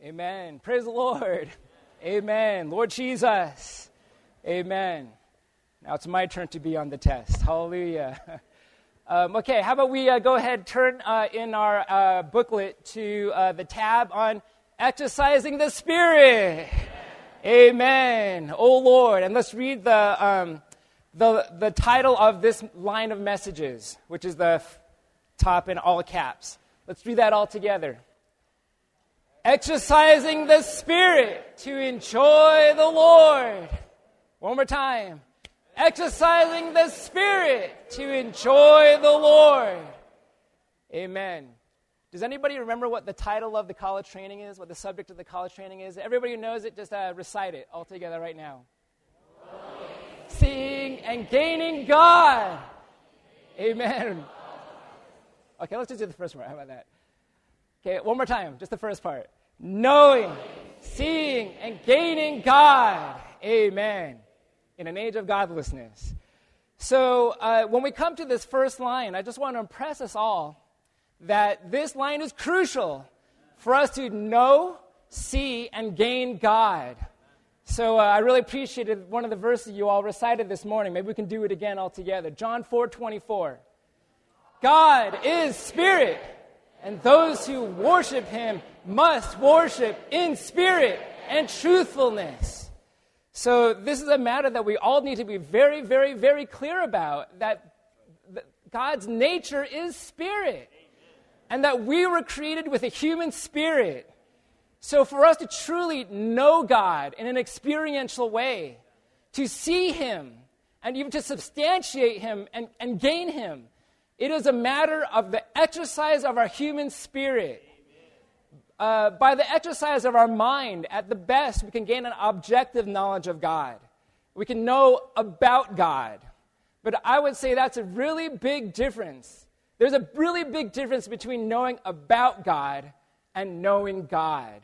Amen. Praise the Lord. Amen. Lord Jesus. Amen. Now it's my turn to be on the test. Hallelujah. Okay, how about we go ahead, turn in our booklet to the tab on exercising the Spirit. Amen. Oh Lord. And let's read the title of this line of messages, which is the top in all caps. Let's read that all together. Exercising the Spirit to enjoy the Lord. One more time. Exercising the Spirit to enjoy the Lord. Amen. Does anybody remember what the title of the college training is, what the subject of the college training is? Everybody who knows it, just recite it all together right now. Seeing and gaining God. Amen. Okay, let's just do the first part. How about that? Okay, one more time, just the first part. Knowing, seeing, and gaining God. Amen. In an age of godlessness. So when we come to this first line, I just want to impress us all that this line is crucial for us to know, see, and gain God. So I really appreciated one of the verses you all recited this morning. Maybe we can do it again all together. John 4:24. God is spirit, and those who worship him must worship in spirit and truthfulness. So this is a matter that we all need to be very, very, very clear about, that God's nature is spirit, and that we were created with a human spirit. So for us to truly know God in an experiential way, to see him, and even to substantiate him and gain him, it is a matter of the exercise of our human spirit. By the exercise of our mind, at the best, we can gain an objective knowledge of God. We can know about God. But I would say that's a really big difference. There's a really big difference between knowing about God and knowing God.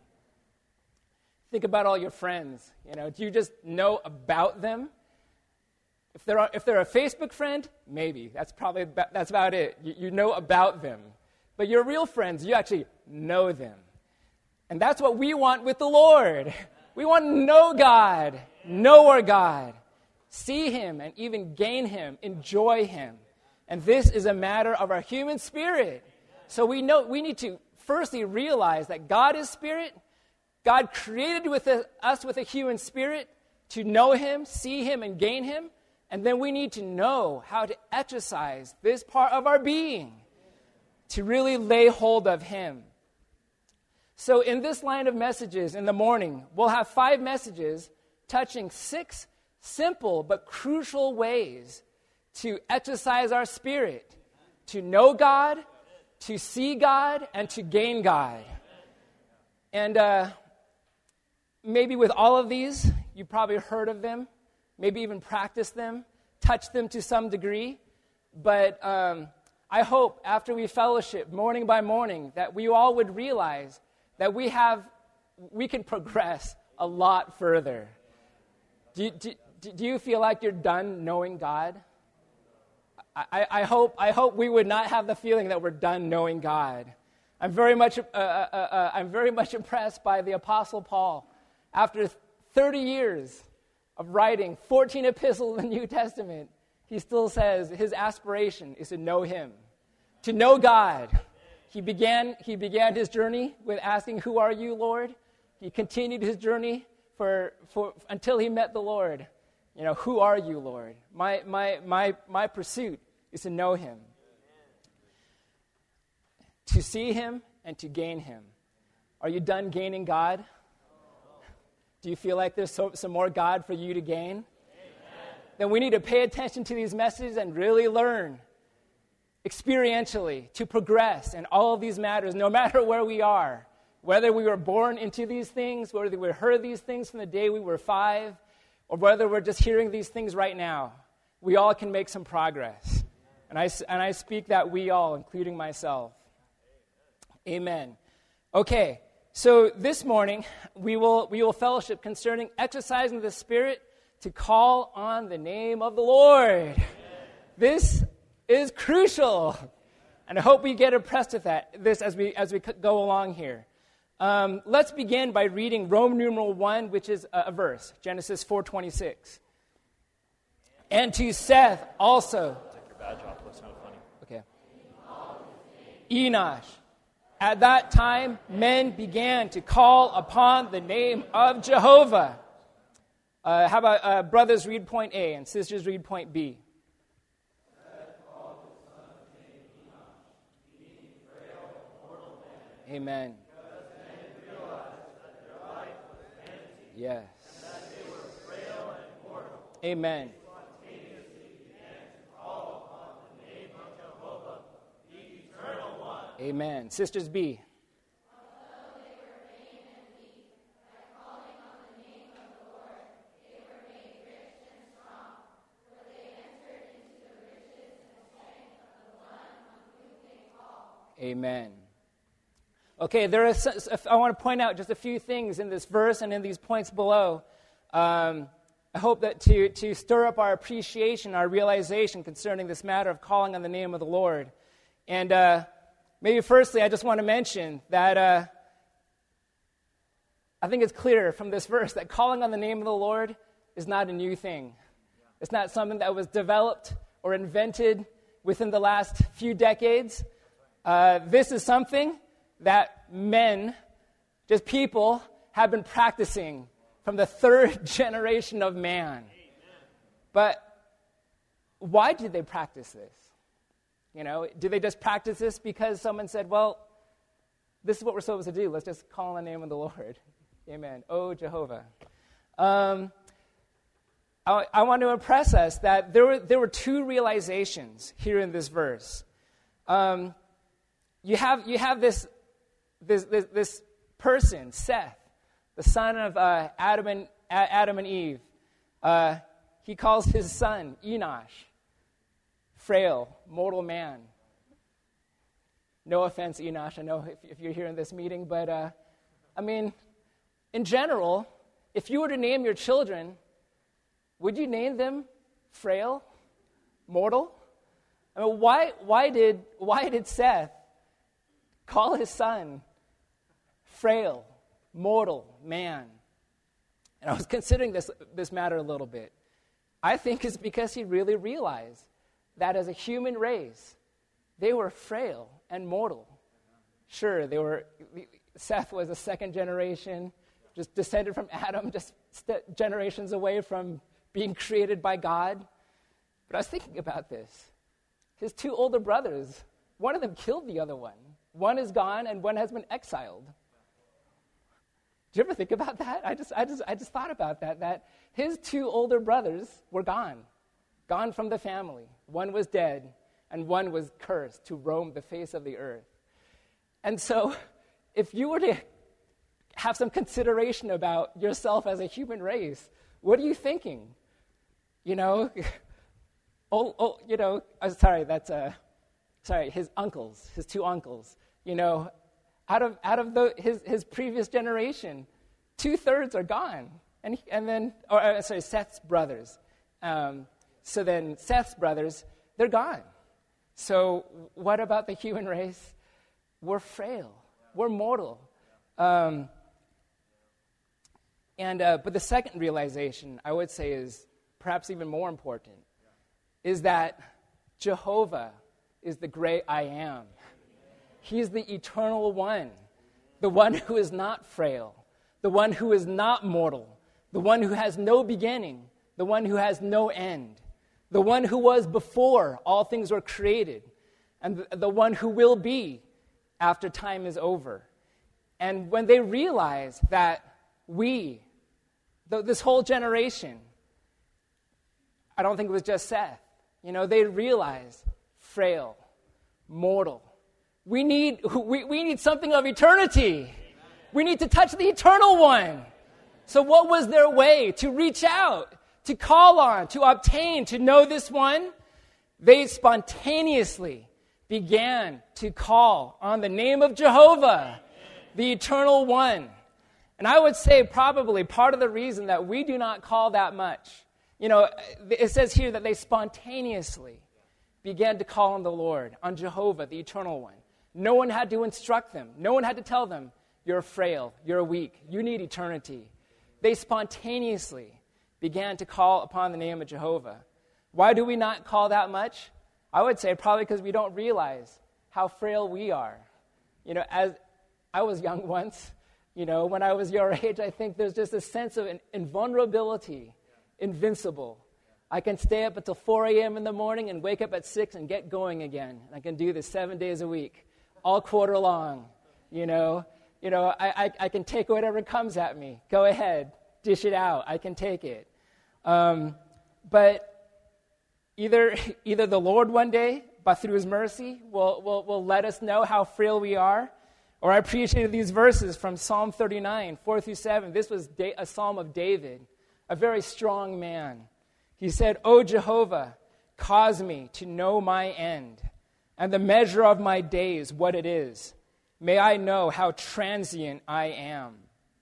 Think about all your friends. Do you just know about them? If they're a Facebook friend, maybe. That's about it. You know about them. But your real friends, you actually know them. And that's what we want with the Lord. We want to know God, know our God, see him, and even gain him, enjoy him. And this is a matter of our human spirit. So we need to firstly realize that God is spirit. God created us with a human spirit to know him, see him, and gain him. And then we need to know how to exercise this part of our being to really lay hold of him. So in this line of messages in the morning, we'll have 5 messages touching 6 simple but crucial ways to exercise our spirit, to know God, to see God, and to gain God. And maybe with all of these, you probably heard of them, maybe even practiced them, touched them to some degree. But I hope after we fellowship morning by morning that we all would realize that we can progress a lot further. Do you feel like you're done knowing God? I hope we would not have the feeling that we're done knowing God. I'm very much impressed by the Apostle Paul. After 30 years of writing 14 epistles in the New Testament, he still says his aspiration is to know him, to know God. He began his journey with asking, "Who are you, Lord?" He continued his journey for until he met the Lord. Who are you, Lord? My pursuit is to know him, to see him, and to gain him. Are you done gaining God? Do you feel like there's some more God for you to gain? Then we need to pay attention to these messages and really learn experientially to progress in all of these matters, no matter where we are, whether we were born into these things, whether we heard these things from the day we were 5, or whether we're just hearing these things right now. We all can make some progress. And I speak that we all, including myself. Amen. Okay, so this morning we will fellowship concerning exercising the Spirit to call on the name of the Lord. This is crucial, and I hope we get impressed with this as we go along here. Let's begin by reading Roman numeral 1, which is a verse, Genesis 4:26. And to Seth also. Take your badge off. That's not funny. Okay. Enosh. At that time, men began to call upon the name of Jehovah. How about brothers read point A and sisters read point B? Amen. Yes. Amen. Amen. Sisters B. Amen. Okay, I want to point out just a few things in this verse and in these points below. I hope that to stir up our appreciation, our realization concerning this matter of calling on the name of the Lord. And maybe firstly, I just want to mention that I think it's clear from this verse that calling on the name of the Lord is not a new thing. It's not something that was developed or invented within the last few decades. This is something that men, just people, have been practicing from the third generation of man. But why did they practice this? You know, did they just practice this because someone said, well, this is what we're supposed to do. Let's just call on the name of the Lord. Amen. Oh, Jehovah. I want to impress us that there were two realizations here in this verse. You have this person, Seth, the son of Adam and Eve. He calls his son Enosh, frail, mortal man. No offense, Enosh, I know if you're here in this meeting, but I mean, in general, if you were to name your children, would you name them frail, mortal? I mean, why did Seth call his son frail, mortal man? And I was considering this matter a little bit. I think it's because he really realized that as a human race, they were frail and mortal. Sure, Seth was a second generation, just descended from Adam, just generations away from being created by God. But I was thinking about this. His two older brothers, one of them killed the other one. One is gone and one has been exiled. Did you ever think about that? I just thought about that his two older brothers were gone from the family. One was dead and one was cursed to roam the face of the earth. And so if you were to have some consideration about yourself as a human race, what are you thinking? You know, his uncles, his two uncles, you know, out of his previous generation, 2/3 are gone. Seth's brothers. So then Seth's brothers, they're gone. So what about the human race? We're frail. We're mortal. But the second realization, I would say, is perhaps even more important, is that Jehovah is the great I am. He's the eternal one, the one who is not frail, the one who is not mortal, the one who has no beginning, the one who has no end, the one who was before all things were created, and the one who will be after time is over. And when they realize that this whole generation, I don't think it was just Seth, you know, they realized frail, mortal. We need something of eternity. We need to touch the eternal one. So what was their way to reach out, to call on, to obtain, to know this one? They spontaneously began to call on the name of Jehovah, the eternal one. And I would say probably part of the reason that we do not call that much, you know, it says here that they spontaneously began to call on the Lord, on Jehovah, the eternal one. No one had to instruct them. No one had to tell them, You're frail. You're weak. You need eternity. They spontaneously began to call upon the name of Jehovah. Why do we not call that much? I would say probably because we don't realize how frail we are. As I was young once, when I was your age, I think there's just a sense of invulnerability, invincible. I can stay up until 4 a.m. in the morning and wake up at 6 and get going again. I can do this 7 days a week, all quarter long, I can take whatever comes at me. Go ahead, dish it out. I can take it. But either the Lord one day, but through his mercy, will let us know how frail we are. Or I appreciated these verses from Psalm 39, 4-7. This was a psalm of David, a very strong man. He said, "O Jehovah, cause me to know my end, and the measure of my days, what it is. May I know how transient I am."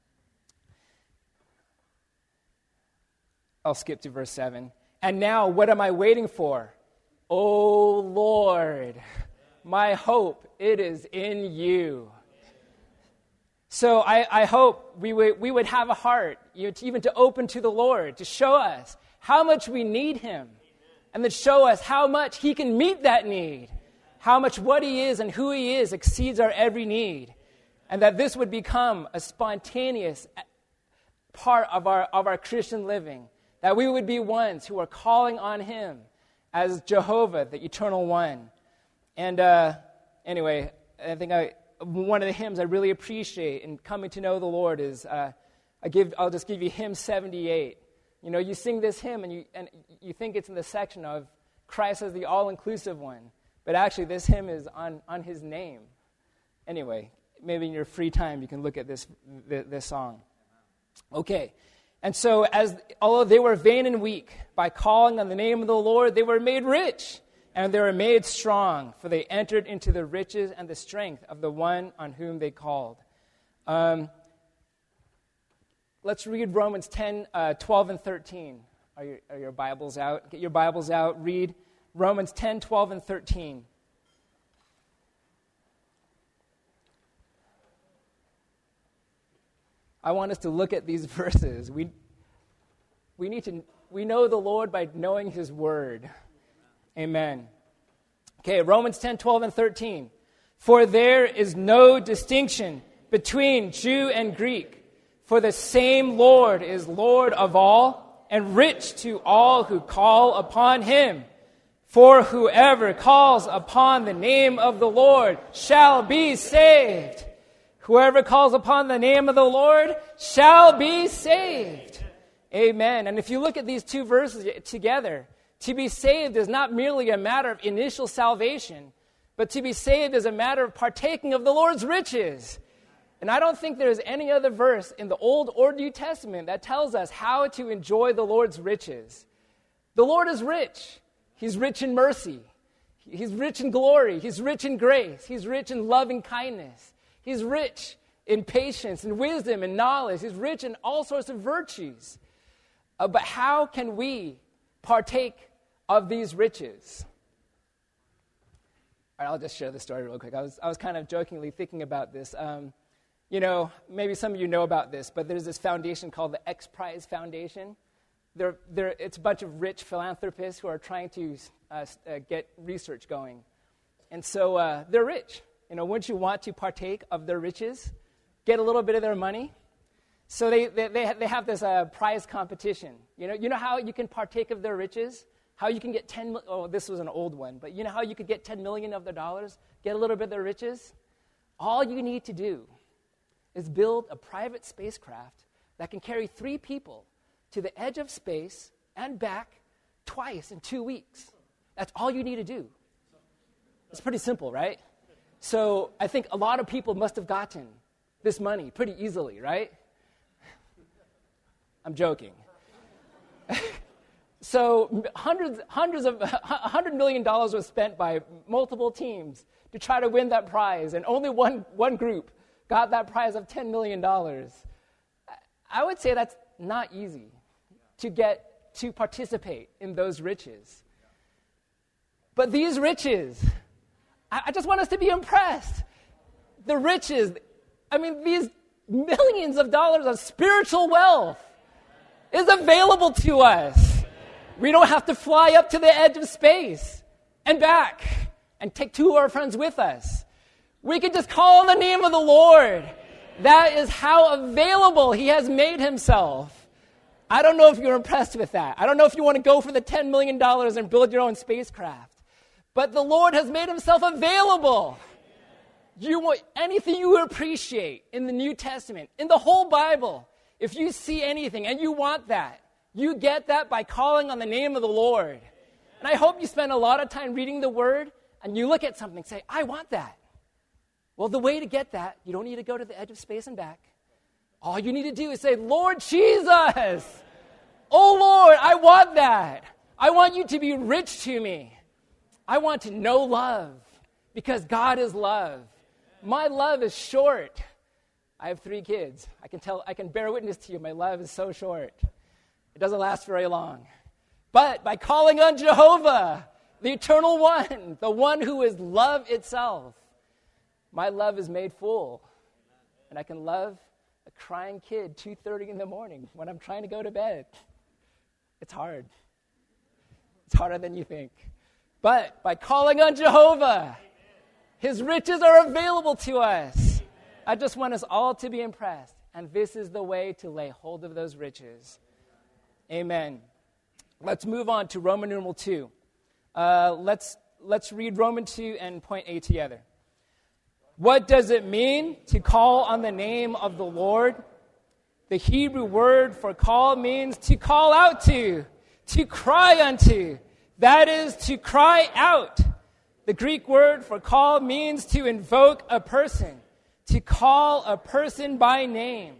I'll skip to verse 7. "And now, what am I waiting for? O Lord, my hope, it is in you." So I hope we would have a heart, even to open to the Lord, to show us how much we need him, and to show us how much he can meet that need, how much what he is and who he is exceeds our every need, and that this would become a spontaneous part of our Christian living, that we would be ones who are calling on him as Jehovah, the Eternal One. And anyway, I think one of the hymns I really appreciate in coming to know the Lord is, I'll just give you hymn 78. You sing this hymn and you think it's in the section of Christ as the all-inclusive one, but actually this hymn is on his name. Anyway, maybe in your free time you can look at this song. Okay, and so although they were vain and weak, by calling on the name of the Lord, they were made rich, and they were made strong, for they entered into the riches and the strength of the one on whom they called. Let's read Romans 10, 12 and 13. Are your Bibles out? Get your Bibles out. Read Romans 10, 12 and 13. I want us to look at these verses. We know the Lord by knowing his word. Amen. Okay, Romans 10, 12 and 13. "For there is no distinction between Jew and Greek, for the same Lord is Lord of all, and rich to all who call upon him. For whoever calls upon the name of the Lord shall be saved." Whoever calls upon the name of the Lord shall be saved. Amen. And if you look at these two verses together, to be saved is not merely a matter of initial salvation, but to be saved is a matter of partaking of the Lord's riches. And I don't think there's any other verse in the Old or New Testament that tells us how to enjoy the Lord's riches. The Lord is rich. He's rich in mercy. He's rich in glory. He's rich in grace. He's rich in loving kindness. He's rich in patience and wisdom and knowledge. He's rich in all sorts of virtues. But how can we partake of these riches? All right, I'll just share the story real quick. I was kind of jokingly thinking about this. Maybe some of you know about this, but there's this foundation called the X Prize Foundation. It's a bunch of rich philanthropists who are trying to get research going. And so they're rich. Wouldn't you want to partake of their riches? Get a little bit of their money? So they have this prize competition. You know how you can partake of their riches? How you can get this was an old one, but you know how you could get $10 million of their dollars? Get a little bit of their riches? All you need to do is build a private spacecraft that can carry 3 people to the edge of space and back twice in 2 weeks. That's all you need to do. It's pretty simple, right? So I think a lot of people must have gotten this money pretty easily, right? I'm joking. So $100 million was spent by multiple teams to try to win that prize, and only one group got that prize of $10 million. I would say that's not easy to participate in those riches. But these riches, I just want us to be impressed. The riches, I mean, these millions of dollars of spiritual wealth is available to us. We don't have to fly up to the edge of space and back and take two of our friends with us. We can just call on the name of the Lord. That is how available he has made himself. I don't know if you're impressed with that. I don't know if you want to go for the $10 million and build your own spacecraft. But the Lord has made himself available. You want anything you appreciate in the New Testament, in the whole Bible, if you see anything and you want that, you get that by calling on the name of the Lord. And I hope you spend a lot of time reading the Word and you look at something and say, I want that. Well, the way to get that, you don't need to go to the edge of space and back. All you need to do is say, Lord Jesus, oh Lord, I want that. I want you to be rich to me. I want to know love because God is love. My love is short. I have 3 kids. I can bear witness to you. My love is so short. It doesn't last very long. But by calling on Jehovah, the eternal one, the one who is love itself, my love is made full. And I can love a crying kid 2:30 in the morning when I'm trying to go to bed. It's hard. It's harder than you think. But by calling on Jehovah, his riches are available to us. I just want us all to be impressed. And this is the way to lay hold of those riches. Amen. Let's move on to Roman numeral 2. Let's read Roman 2 and point A together. What does it mean to call on the name of the Lord? The Hebrew word for call means to call out to cry unto. That is to cry out. The Greek word for call means to invoke a person, to call a person by name.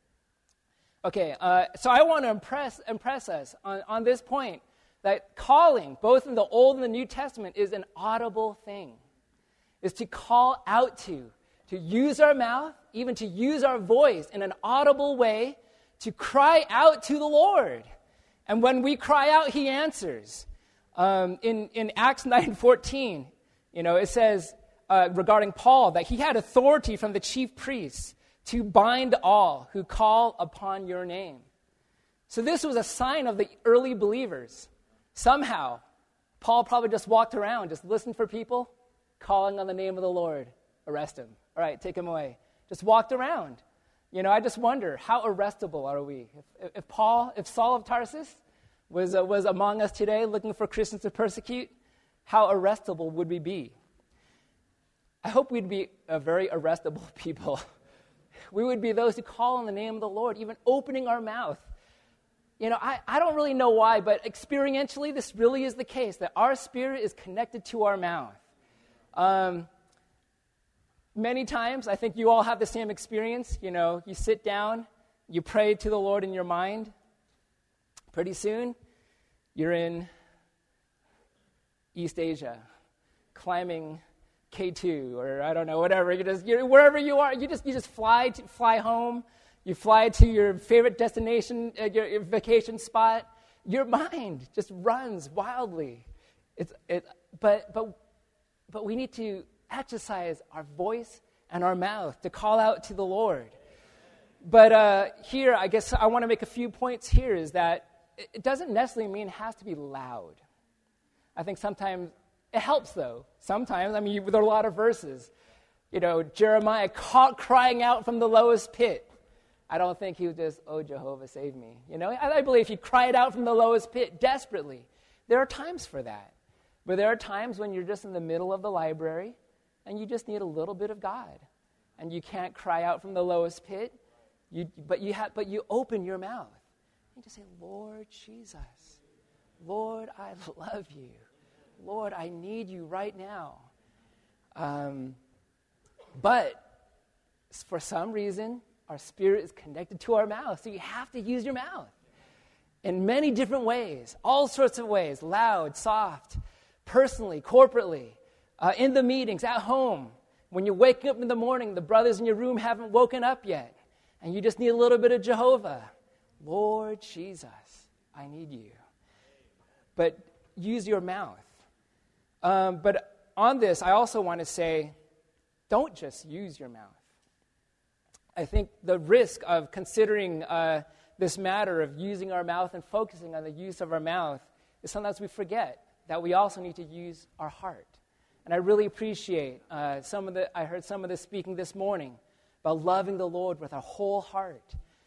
Okay, so I want to impress us on this point that calling, both in the Old and the New Testament, is an audible thing. Is to call out to use our mouth, even to use our voice in an audible way, to cry out to the Lord. And when we cry out, he answers. In Acts 9:14, it says regarding Paul that he had authority from the chief priests to bind all who call upon your name. So this was a sign of the early believers. Somehow, Paul probably just walked around, just listened for people, calling on the name of the Lord. Arrest him. All right, take him away. Just walked around. I just wonder, how arrestable are we? If Saul of Tarsus was among us today looking for Christians to persecute, how arrestable would we be? I hope we'd be a very arrestable people. We would be those who call on the name of the Lord, even opening our mouth. I don't really know why, but experientially, this really is the case, that our spirit is connected to our mouth. Many times, I think you all have the same experience. You sit down, you pray to the Lord in your mind. Pretty soon, you're in East Asia, climbing K2, or I don't know, whatever. You're wherever you are, you just fly home. You fly to your favorite destination, your vacation spot. Your mind just runs wildly. But we need to exercise our voice and our mouth to call out to the Lord. But here, I guess I want to make a few points here, is that it doesn't necessarily mean it has to be loud. I think sometimes it helps, though. Sometimes, there are a lot of verses. Jeremiah crying out from the lowest pit. I don't think he was just, oh, Jehovah, save me. I believe he cried out from the lowest pit desperately. There are times for that. But there are times when you're just in the middle of the library and you just need a little bit of God. And you can't cry out from the lowest pit, but you open your mouth. You just say, Lord Jesus, Lord, I love you. Lord, I need you right now. But for some reason, our spirit is connected to our mouth, so you have to use your mouth in many different ways, all sorts of ways, loud, soft, personally, corporately, in the meetings, at home. When you're waking up in the morning, the brothers in your room haven't woken up yet, and you just need a little bit of Jehovah. Lord Jesus, I need you. But use your mouth. But on this, I also want to say, don't just use your mouth. I think the risk of considering this matter of using our mouth and focusing on the use of our mouth is sometimes we forget that we also need to use our heart. And I really appreciate I heard some of the speaking this morning about loving the Lord with our whole heart.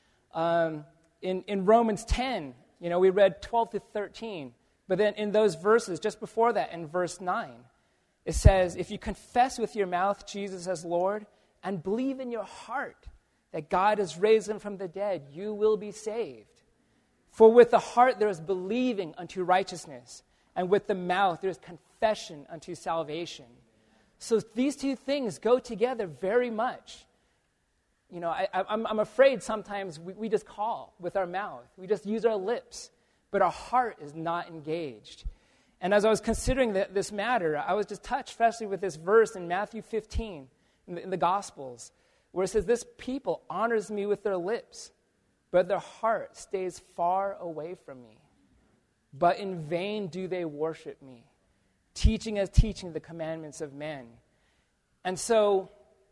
In Romans 10, we read 12 to 13, but then in those verses, just before that, in verse 9, it says, if you confess with your mouth Jesus as Lord and believe in your heart that God has raised him from the dead, you will be saved. For with the heart there is believing unto righteousness, and with the mouth there is confession unto salvation. So these two things go together very much. I'm afraid sometimes we just call with our mouth. We just use our lips, but our heart is not engaged. And as I was considering this matter, I was just touched, especially with this verse in Matthew 15 in the Gospels, where it says, this people honors me with their lips, but their heart stays far away from me. But in vain do they worship me, teaching the commandments of men. And so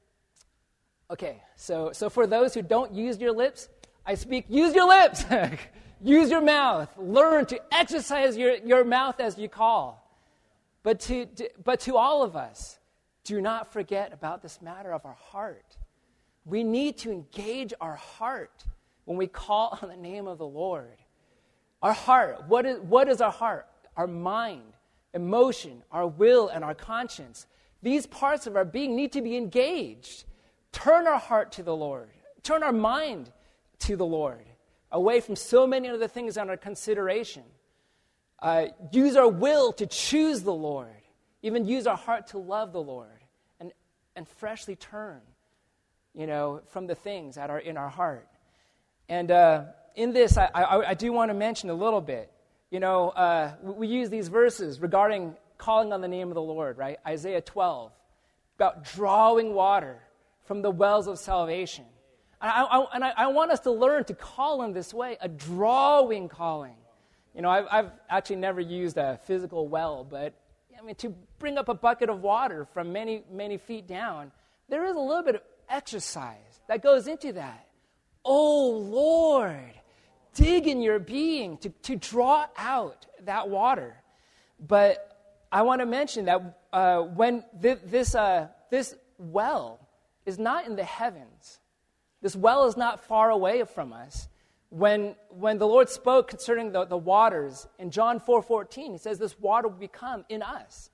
for those who don't use your lips, I speak, use your lips. Use your mouth. Learn to exercise your mouth as you call. But to all of us, do not forget about this matter of our heart. We need to engage our heart when we call on the name of the Lord. Our heart, what is our heart? Our mind, emotion, our will, and our conscience. These parts of our being need to be engaged. Turn our heart to the Lord. Turn our mind to the Lord, away from so many other things under consideration. Use our will to choose the Lord. Even use our heart to love the Lord. And freshly turn, from the things that are in our heart. And in this, I do want to mention a little bit. We use these verses regarding calling on the name of the Lord, right? Isaiah 12, about drawing water from the wells of salvation. And I want us to learn to call in this way, a drawing calling. I've actually never used a physical well, but to bring up a bucket of water from many, many feet down, there is a little bit of exercise that goes into that. Oh, Lord, dig in your being to draw out that water. But I want to mention that when this well is not in the heavens, this well is not far away from us. When the Lord spoke concerning the waters in John 4:14, he says this water will become in us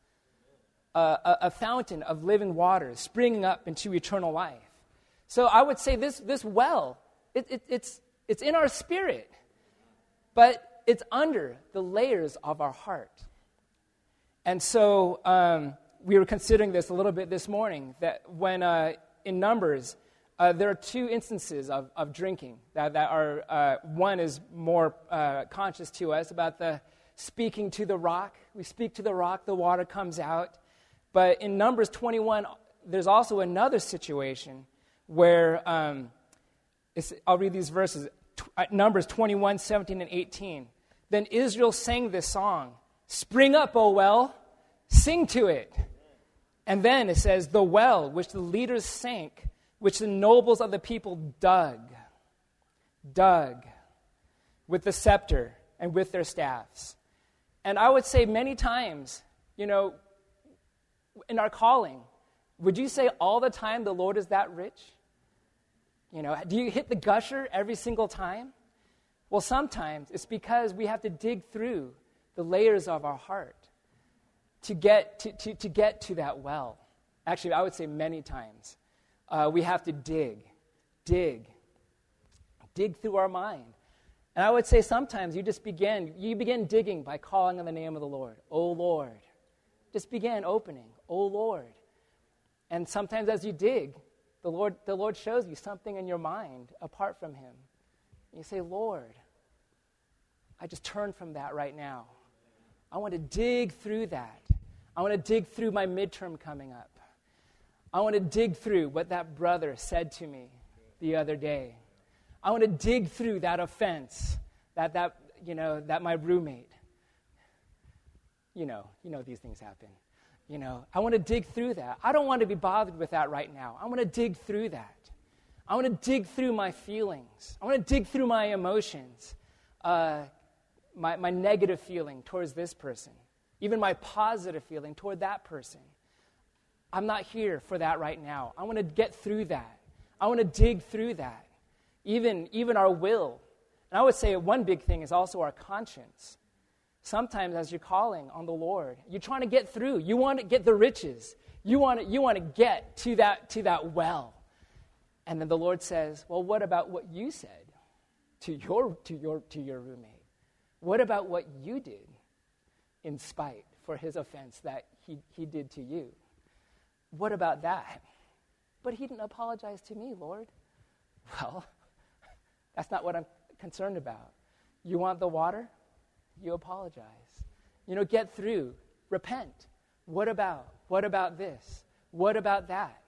a fountain of living waters springing up into eternal life. So I would say this well, it's in our spirit, but it's under the layers of our heart. And so we were considering this a little bit this morning, that when in Numbers, there are two instances of drinking that are, one is more conscious to us about the speaking to the rock. We speak to the rock, the water comes out. But in Numbers 21, there's also another situation where, I'll read these verses, Numbers 21, 17, and 18. Then Israel sang this song, "Spring up, O well, sing to it." And then it says, "The well which the leaders sank, which the nobles of the people dug with the scepter and with their staffs." And I would say many times, in our calling, would you say all the time the Lord is that rich? Do you hit the gusher every single time? Well, sometimes it's because we have to dig through the layers of our heart to get to that well. Actually, I would say many times. We have to dig through our mind. And I would say sometimes you begin digging by calling on the name of the Lord. Oh, Lord. Just begin opening. Oh, Lord. And sometimes as you dig, the Lord shows you something in your mind apart from him. And you say, Lord, I just turn from that right now. I want to dig through that. I want to dig through my midterm coming up. I want to dig through what that brother said to me the other day. I want to dig through that offense that my roommate, these things happen. I want to dig through that. I don't want to be bothered with that right now. I want to dig through that. I want to dig through my feelings. I want to dig through my emotions, my negative feeling towards this person, even my positive feeling toward that person. I'm not here for that right now. I want to get through that. I want to dig through that. Even our will. And I would say one big thing is also our conscience. Sometimes as you're calling on the Lord, you're trying to get through. You want to get the riches. You want to get to that well. And then the Lord says, well, what about what you said to your roommate? What about what you did in spite for his offense that he did to you? What about that? But he didn't apologize to me, Lord. Well, that's not what I'm concerned about. You want the water? You apologize. Get through. Repent. What about this? What about that?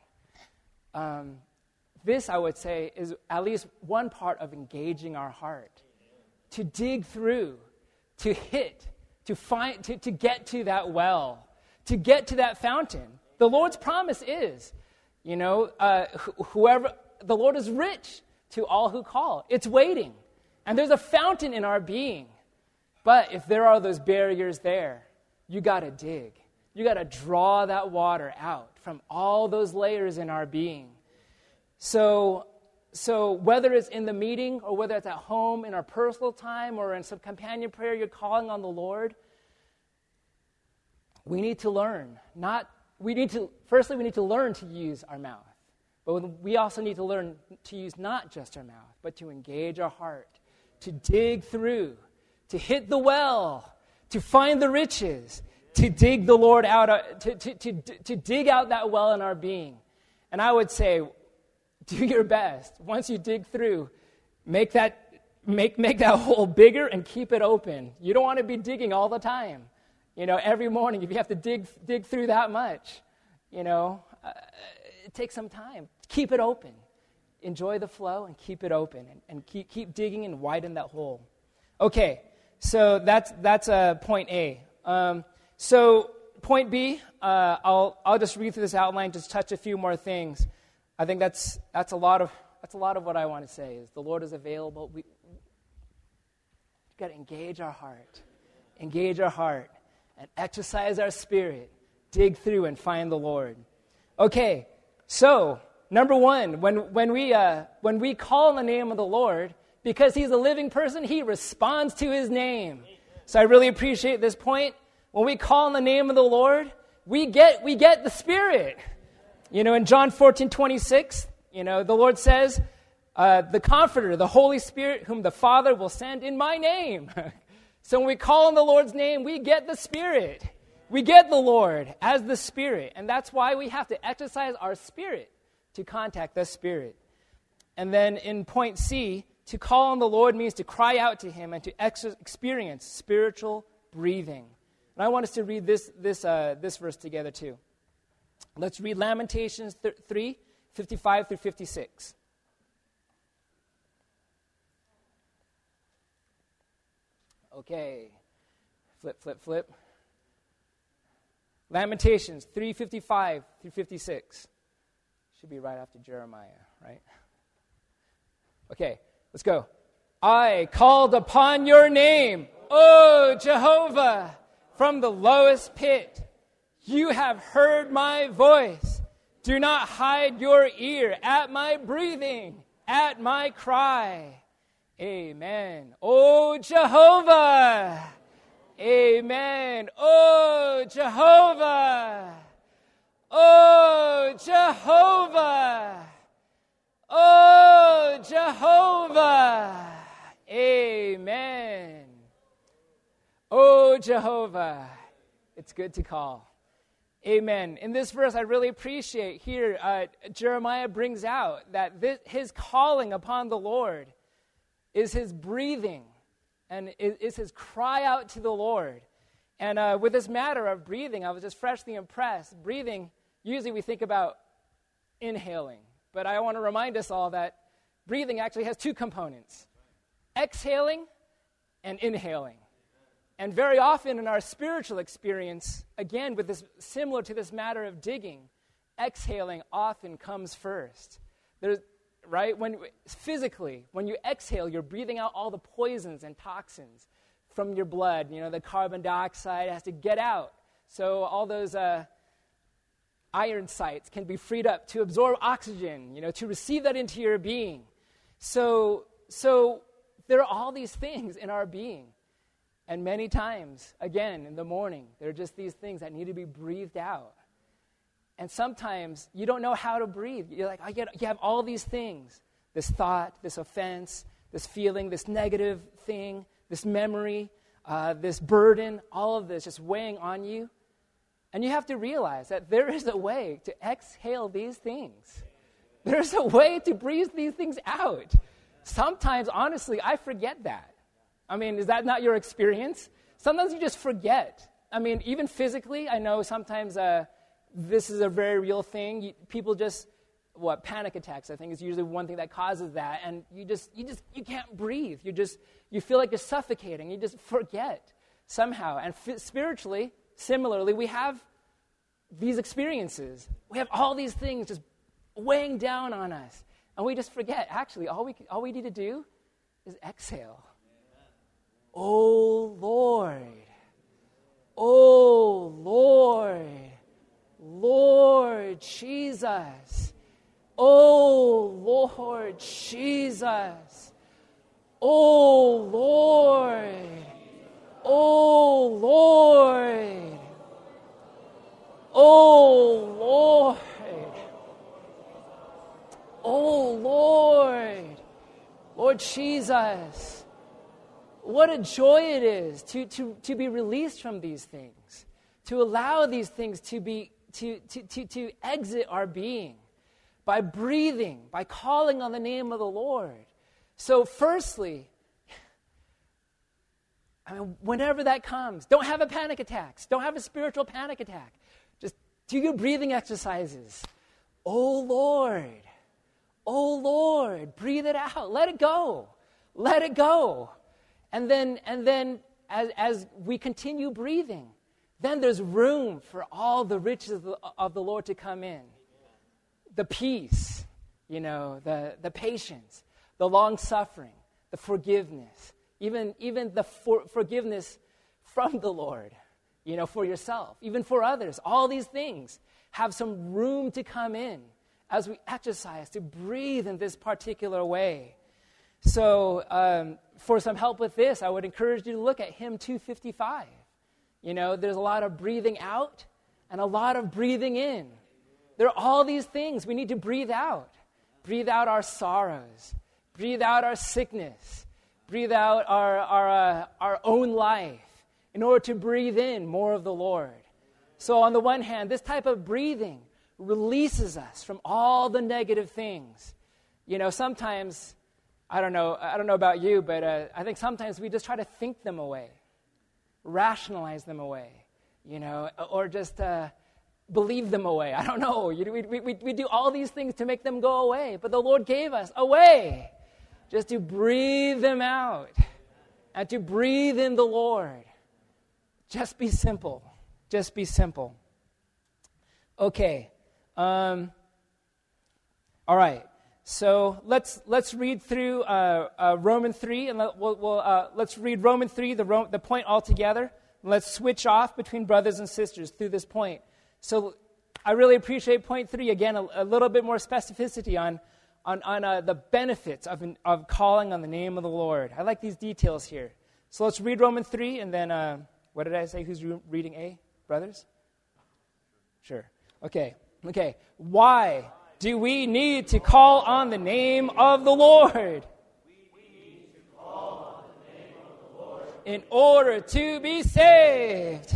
This, I would say, is at least one part of engaging our heart. To dig through, to hit, to find, to get to that well, to get to that fountain. The Lord's promise is, whoever, the Lord is rich to all who call. It's waiting. And there's a fountain in our being. But if there are those barriers there, you got to dig. You got to draw that water out from all those layers in our being. So whether it's in the meeting or whether it's at home in our personal time or in some companion prayer you're calling on the Lord, we need to learn. Firstly, we need to learn to use our mouth. But we also need to learn to use not just our mouth, but to engage our heart, to dig through, to hit the well, to find the riches, to dig the Lord out, to dig out that well in our being. And I would say, do your best. Once you dig through, make that hole bigger and keep it open. You don't want to be digging all the time. Every morning, if you have to dig through that much, it takes some time. Keep it open. Enjoy the flow and keep it open and keep digging and widen that hole. Okay, so that's point A. So point B, I'll just read through this outline, just touch a few more things. I think that's a lot of what I want to say. Is the Lord is available. We got to engage our heart, and exercise our spirit. Dig through and find the Lord. Okay, so number one, when we call on the name of the Lord, because He's a living person, He responds to His name. So I really appreciate this point. When we call on the name of the Lord, we get the Spirit. In John 14:26, the Lord says, the Comforter, the Holy Spirit, whom the Father will send in my name. So when we call on the Lord's name, we get the Spirit. We get the Lord as the Spirit. And that's why we have to exercise our spirit to contact the Spirit. And then in point C, to call on the Lord means to cry out to Him and to experience spiritual breathing. And I want us to read this verse together too. Let's read Lamentations 3, 55 through 56. Okay. Flip. Lamentations 3, 55 through 56. Should be right after Jeremiah, right? Okay, let's go. I called upon your name, O Jehovah, from the lowest pit. You have heard my voice. Do not hide your ear at my breathing, at my cry. Amen. O Jehovah. Amen. O Jehovah. O Jehovah. O Jehovah. Amen. O Jehovah. It's good to call. Amen. In this verse, I really appreciate here, Jeremiah brings out that his calling upon the Lord is his breathing and is his cry out to the Lord. And with this matter of breathing, I was just freshly impressed. Breathing, usually we think about inhaling, but I want to remind us all that breathing actually has two components, exhaling and inhaling. And very often in our spiritual experience, again, with this similar to this matter of digging, exhaling often comes first. right? Physically, when you exhale, you're breathing out all the poisons and toxins from your blood. The carbon dioxide has to get out. So all those iron sites can be freed up to absorb oxygen, to receive that into your being. So there are all these things in our being. And many times, again, in the morning, there are just these things that need to be breathed out. And sometimes you don't know how to breathe. You're like, you have all these things, this thought, this offense, this feeling, this negative thing, this memory, this burden, all of this just weighing on you. And you have to realize that there is a way to exhale these things. There's a way to breathe these things out. Sometimes, honestly, I forget that. Is that not your experience? Sometimes you just forget. Even physically, I know sometimes this is a very real thing. People just, panic attacks, I think, is usually one thing that causes that. And you can't breathe. You feel like you're suffocating. You just forget somehow. And spiritually, similarly, we have these experiences. We have all these things just weighing down on us. And we just forget. Actually, all we need to do is exhale. Oh, Lord. Oh, Lord. Lord Jesus. Oh, Lord Jesus. Oh, Lord. Oh, Lord. Oh, Lord. Oh, Lord. Lord Jesus. What a joy it is to be released from these things, to allow these things to exit our being by breathing, by calling on the name of the Lord. So firstly, whenever that comes, don't have a panic attack. Don't have a spiritual panic attack. Just do your breathing exercises. Oh, Lord. Oh, Lord. Breathe it out. Let it go. Let it go. And then as we continue breathing, then there's room for all the riches of the Lord to come in. The peace, the patience, the long-suffering, the forgiveness, even the forgiveness from the Lord, for yourself, even for others. All these things have some room to come in as we exercise to breathe in this particular way. So for some help with this, I would encourage you to look at hymn 255. There's a lot of breathing out and a lot of breathing in. There are all these things we need to breathe out. Breathe out our sorrows. Breathe out our sickness. Breathe out our own life in order to breathe in more of the Lord. So on the one hand, this type of breathing releases us from all the negative things. Sometimes, I don't know about you, but I think sometimes we just try to think them away, rationalize them away, or just believe them away. I don't know. We do all these things to make them go away, but the Lord gave us a way just to breathe them out and to breathe in the Lord. Just be simple. Just be simple. Okay. All right. So let's read through Romans 3, and let's read Romans 3, the point all together. Let's switch off between brothers and sisters through this point. So I really appreciate point 3 again, a little bit more specificity on the benefits of calling on the name of the Lord. I like these details here. So let's read Romans 3, and then what did I say? Who's reading A? Brothers? Sure. Okay. Why do we need to call on the name of the Lord? We need to call on the name of the Lord in order to be saved.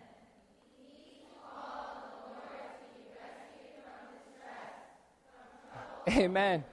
Amen.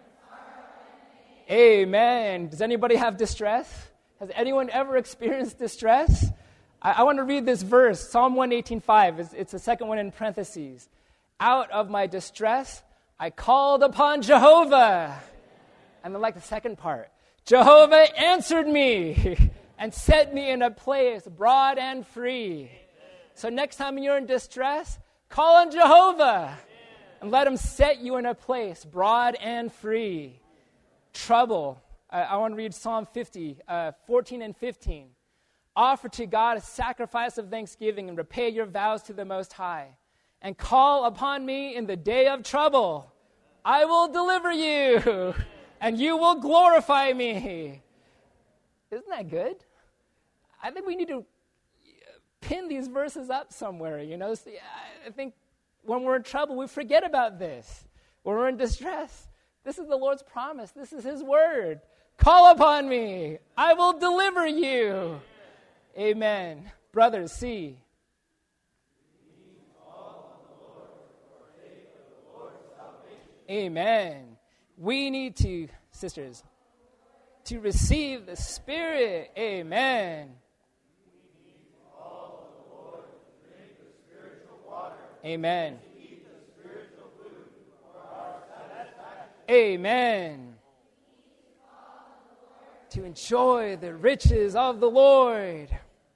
Amen. Does anybody have distress? Has anyone ever experienced distress? I want to read this verse, Psalm 118:5. It's the second one in parentheses. Out of my distress, I called upon Jehovah. And then like the second part, Jehovah answered me and set me in a place broad and free. So next time you're in distress, call on Jehovah and let him set you in a place broad and free. trouble, I want to read Psalm 50, 14 and 15. Offer to God a sacrifice of thanksgiving and repay your vows to the Most High. And call upon me in the day of trouble. I will deliver you, and you will glorify me. Isn't that good? I think we need to pin these verses up somewhere, See, I think when we're in trouble, we forget about this. When we're in distress, this is the Lord's promise. This is his word. Call upon me. I will deliver you. Amen. Brothers, see. Amen. We need to, sisters, to receive the Spirit. Amen. Amen. Amen. To enjoy the riches of the Lord.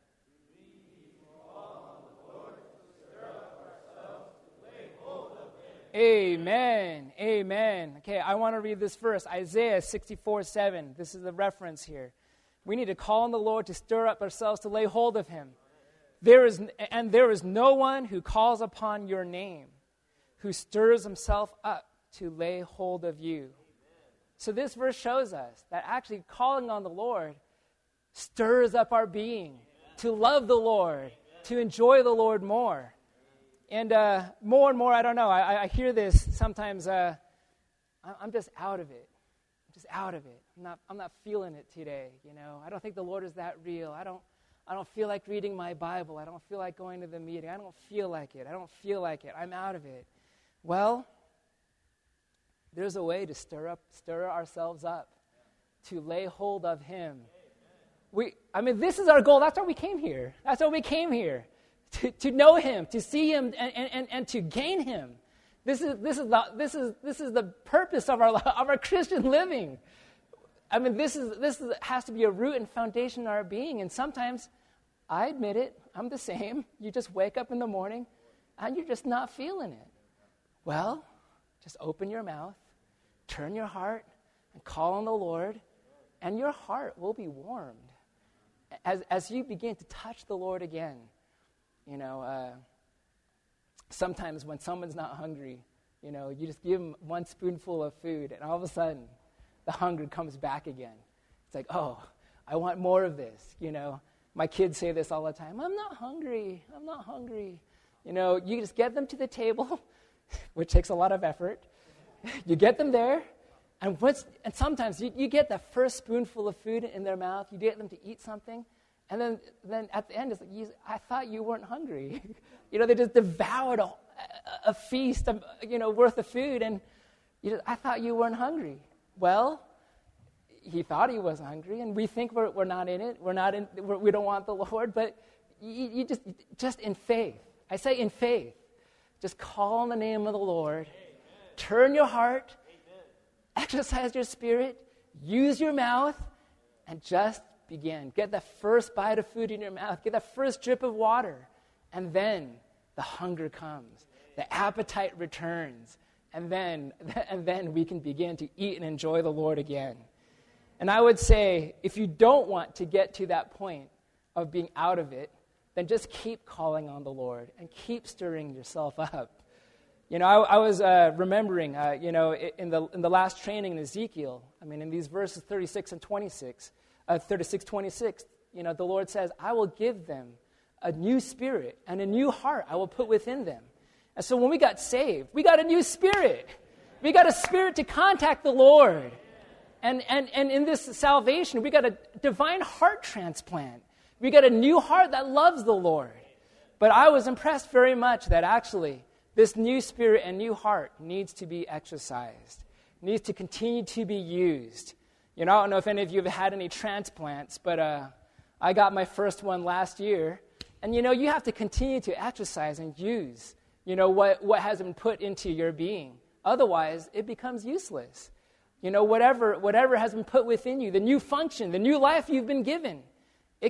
Amen. Amen. Okay, I want to read this verse, Isaiah 64:7. This is the reference here. We need to call on the Lord to stir up ourselves to lay hold of him. There is no one who calls upon your name, who stirs himself up to lay hold of you. So this verse shows us that actually calling on the Lord stirs up our being to love the Lord, to enjoy the Lord more. And more and more, I don't know, I hear this sometimes, I'm just out of it. I'm just out of it. I'm not feeling it today, I don't think the Lord is that real. I don't feel like reading my Bible. I don't feel like going to the meeting. I don't feel like it. I'm out of it. Well, there's a way to stir ourselves up, to lay hold of him. This is our goal. That's why we came here. To know him, to see him, and to gain him. This is the purpose of our Christian living. This has to be a root and foundation in our being. And sometimes, I admit it, I'm the same. You just wake up in the morning, and you're just not feeling it. Well, just open your mouth, turn your heart, and call on the Lord, and your heart will be warmed as you begin to touch the Lord again. Sometimes when someone's not hungry, you just give them one spoonful of food, and all of a sudden, the hunger comes back again. It's like, oh, I want more of this, My kids say this all the time, I'm not hungry. You just get them to the table, which takes a lot of effort. You get them there, and sometimes you get the first spoonful of food in their mouth, you get them to eat something, and then at the end, it's like, I thought you weren't hungry. They just devoured a feast, worth of food, and I thought you weren't hungry. Well, he thought he was hungry, and we think we're not in it. We don't want the Lord, but you just in faith. I say in faith. Just call on the name of the Lord. Amen. Turn your heart. Amen. Exercise your spirit. Use your mouth, and just begin. Get the first bite of food in your mouth. Get the first drip of water. And then the hunger comes. The appetite returns. And then we can begin to eat and enjoy the Lord again. And I would say, if you don't want to get to that point of being out of it, then just keep calling on the Lord and keep stirring yourself up. I was remembering, in the last training in Ezekiel, in these verses 36 and 26, 36:26, the Lord says, I will give them a new spirit and a new heart I will put within them. And so when we got saved, we got a new spirit. We got a spirit to contact the Lord. And in this salvation, we got a divine heart transplant. We got a new heart that loves the Lord. But I was impressed very much that actually this new spirit and new heart needs to be exercised, needs to continue to be used. I don't know if any of you have had any transplants, but I got my first one last year. And you have to continue to exercise and use, what has been put into your being. Otherwise, it becomes useless. Whatever has been put within you, the new function, the new life you've been given, it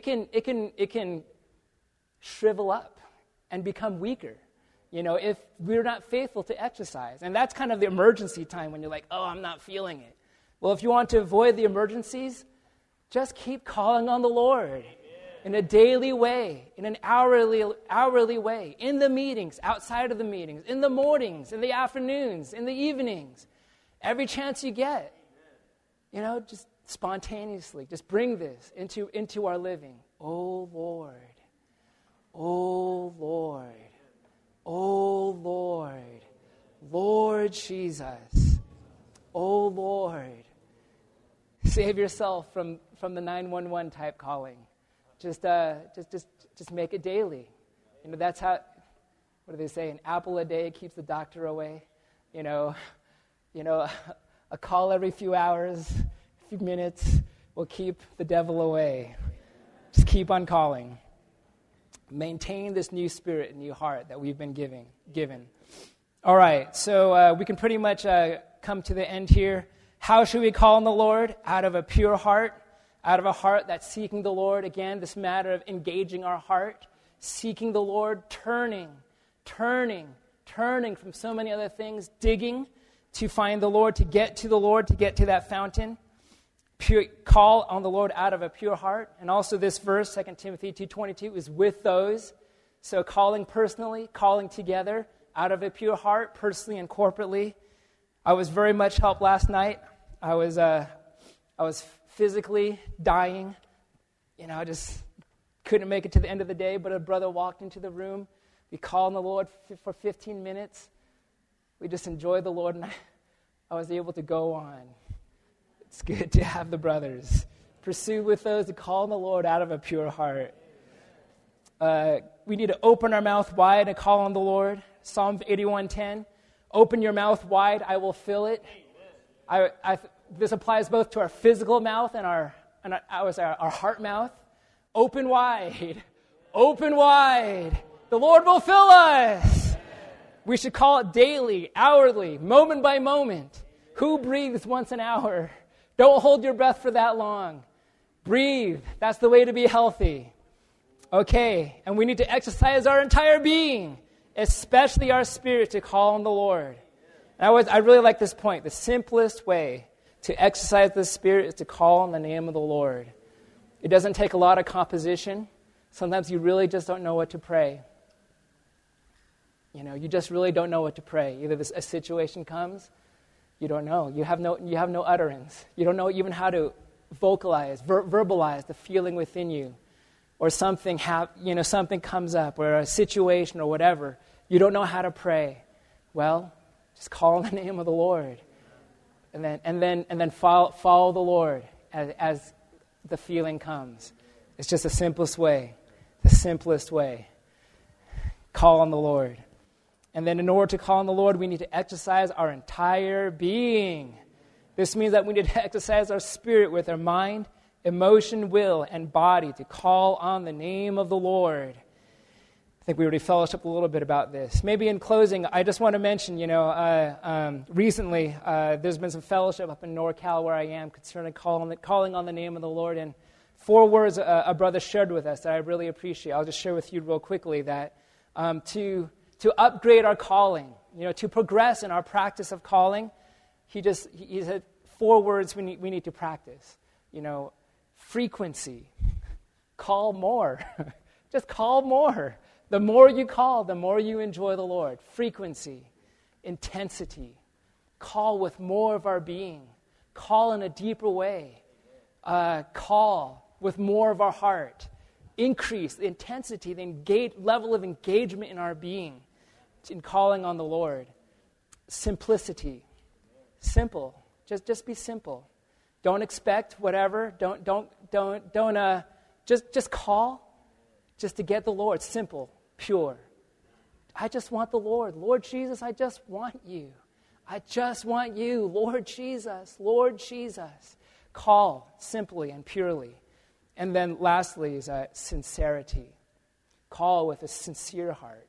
can shrivel up and become weaker, if we're not faithful to exercise. And that's kind of the emergency time when you're like, oh, I'm not feeling it. Well, if you want to avoid the emergencies, just keep calling on the Lord in a daily way, in an hourly way, in the meetings, outside of the meetings, in the mornings, in the afternoons, in the evenings, every chance you get. Just spontaneously, just bring this into our living. Oh, Lord. Oh, Lord. Oh, Lord. Lord Jesus. Oh, Lord. Save yourself from the 911 type calling. Just make it daily. That's how, what do they say? An apple a day keeps the doctor away. A call every few hours, a few minutes will keep the devil away. Just keep on calling. Maintain this new spirit and new heart that we've been given. All right, so we can pretty much come to the end here. How should we call on the Lord? Out of a pure heart, out of a heart that's seeking the Lord. Again, this matter of engaging our heart, seeking the Lord, turning from so many other things, digging to find the Lord, to get to the Lord, to get to that fountain. Call on the Lord out of a pure heart. And also this verse, 2 Timothy 2:22, is with those. So calling personally, calling together out of a pure heart, personally and corporately. I was very much helped last night. I was physically dying. I just couldn't make it to the end of the day, but a brother walked into the room. We called on the Lord for 15 minutes. We just enjoyed the Lord, and I was able to go on. It's good to have the brothers. Pursue with those who call on the Lord out of a pure heart. We need to open our mouth wide and call on the Lord. Psalm 81:10. Open your mouth wide, I will fill it. This applies both to our physical mouth and our heart mouth. Open wide. Open wide. The Lord will fill us. We should call it daily, hourly, moment by moment. Who breathes once an hour? Don't hold your breath for that long. Breathe. That's the way to be healthy. Okay, and we need to exercise our entire being, especially our spirit, to call on the Lord. And I really like this point. The simplest way to exercise the Spirit is to call on the name of the Lord. It doesn't take a lot of composition. Sometimes you really just don't know what to pray. You just really don't know what to pray. Either a situation comes, you don't know. You have no utterance. You don't know even how to vocalize, verbalize the feeling within you. Or something comes up, or a situation or whatever. You don't know how to pray. Well, just call on the name of the Lord. And then follow the Lord as the feeling comes. It's just the simplest way. The simplest way. Call on the Lord. And then in order to call on the Lord, we need to exercise our entire being. This means that we need to exercise our spirit with our mind, emotion, will, and body to call on the name of the Lord. I think we already fellowshiped a little bit about this. Maybe in closing, I just want to mention, recently there's been some fellowship up in NorCal where I am concerning calling on the name of the Lord. And 4 words a brother shared with us that I really appreciate. I'll just share with you real quickly that to upgrade our calling, to progress in our practice of calling, he said 4 words we need to practice. Frequency. Call more. Just call more. The more you call, the more you enjoy the Lord. Frequency. Intensity. Call with more of our being. Call in a deeper way. Call with more of our heart. Increase the intensity, the level of engagement in our being in calling on the Lord. Simplicity. Simple. Just be simple. Don't expect whatever. Just call just to get the Lord. Simple, pure. I just want the Lord. Lord Jesus, I just want you. I just want you. Lord Jesus, Lord Jesus. Call simply and purely. And then lastly is sincerity. Call with a sincere heart.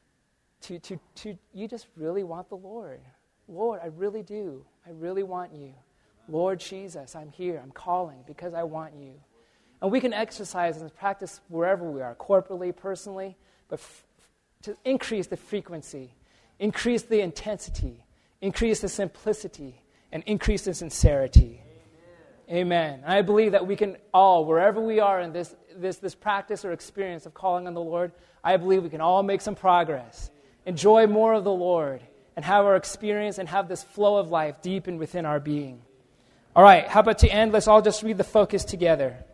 You just really want the Lord. Lord, I really do. I really want you. Lord Jesus, I'm here. I'm calling because I want you. And we can exercise and practice wherever we are, corporately, personally, but to increase the frequency, increase the intensity, increase the simplicity, and increase in sincerity. Amen. I believe that we can all, wherever we are in this practice or experience of calling on the Lord, I believe we can all make some progress, enjoy more of the Lord, and have our experience and have this flow of life deepen within our being. All right, how about to end? Let's all just read the focus together.